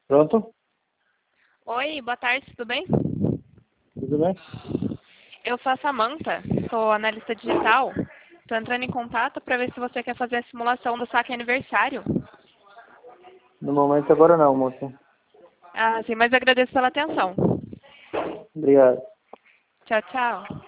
Pronto? Oi, boa tarde, tudo bem? Tudo bem? Eu sou a Samantha, sou analista digital. Estou entrando em contato para ver se você quer fazer a simulação do saque aniversário. No momento agora não, moça. Ah, sim, mas agradeço pela atenção. Obrigado. Tchau, tchau.